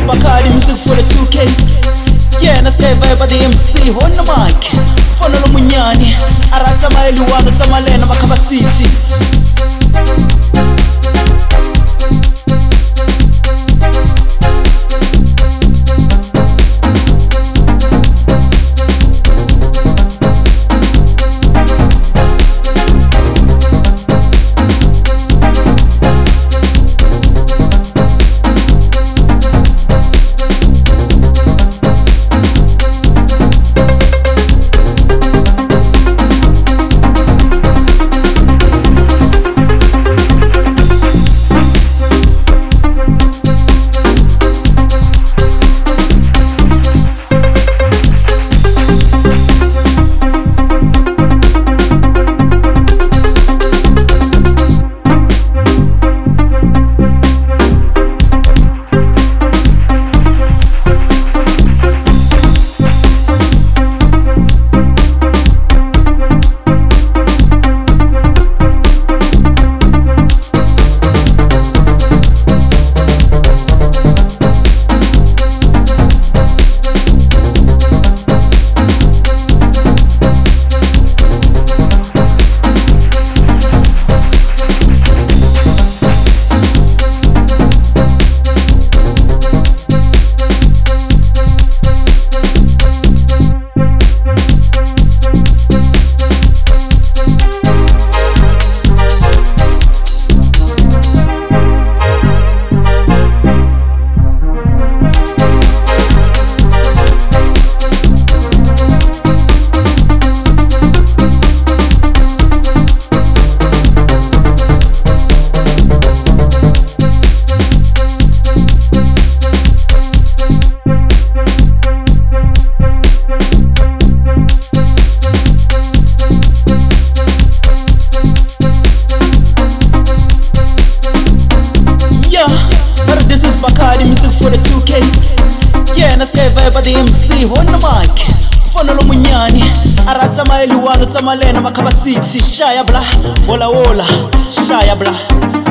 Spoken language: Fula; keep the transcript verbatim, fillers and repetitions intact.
Bacardi music for the two Ks. Yeah, na stay vibe by the M C on the mic. Follow lo munyani, arata maeli wano tamalena makaba city. Bacardi music for the two Ks. Yeah, na stay vibe by the M C on the mic. Follow lo munyani, arata maeli wano tamalena makaba city. Shaya bla, wola wola, shaya bla.